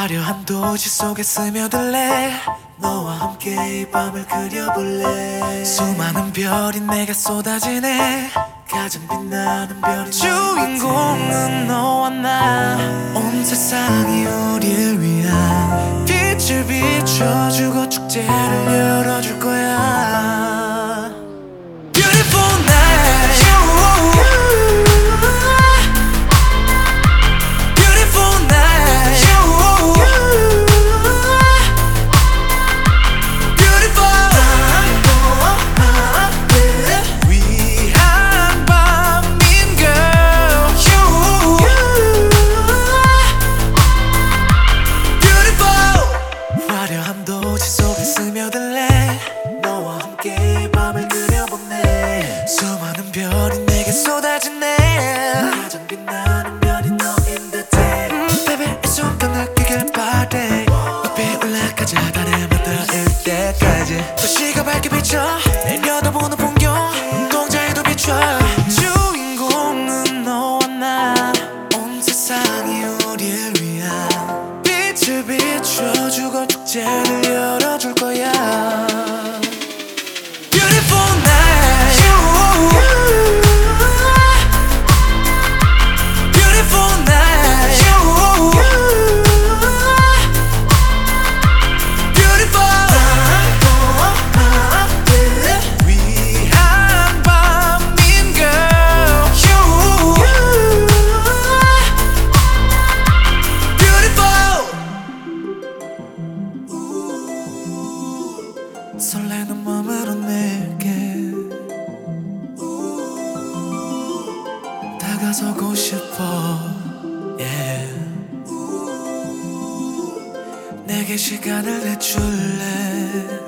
화려한 도시 속에 스며들래. 너와 함께 이 밤을 그려볼래. 수많은 별이 내게 쏟아지네. 가장 빛나는 별이 주인공은 너와 나. 온 세상이 우릴 위한 빛을 비춰주고 축제를 열어줄 거야. Beautiful night. Beautiful night. Beautiful. 위한 밤인 girl. Beautiful. 화려한 도시 속에 스며들래. 너와 함께 이 밤을 그려보네. 수많은 별이 내게 쏟아지네. 가장 빛나는 별이 너인 듯해. Baby 이 순간 느끼길 바래. 높이 올라가자 달에 맞닿을 때까지. 도시가 밝게 비쳐 내려다보는 풍경 눈동자에도 비춰. 주인공은 너와 나. 온 세상이 우릴 위한 빛을 비춰주고 축제를 열어줄 거야. Beautiful night. Beautiful night. Beautiful. 위한 밤인 girl. Beautiful. 설레는 맘으로 내게 다가서고 싶어. Yeah. 내게 시간을 내줄래.